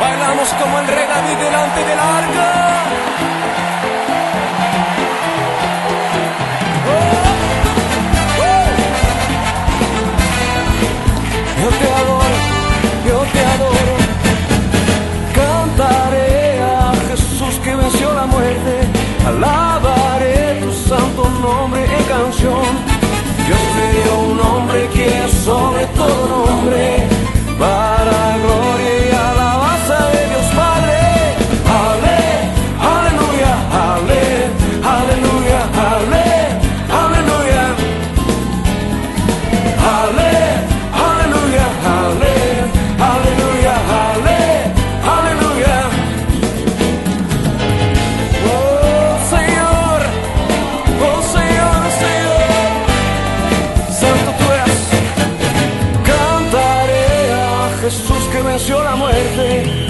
Bailamos como el rey David delante del arca. Yo te adoro, yo te adoro. Cantaré a Jesús que venció la muerte. Alabaré tu santo nombre en canción. Dios me dio un nombre que es sobre todo nombre, para gloria y alabanza de Dios Padre. Ale, aleluya, ale, aleluya, ale, aleluya. Ale, aleluya, ale, aleluya, ale, aleluya. Oh Señor, oh Señor, Señor, santo tú eres. Cantaré a Jesús que venció la muerte.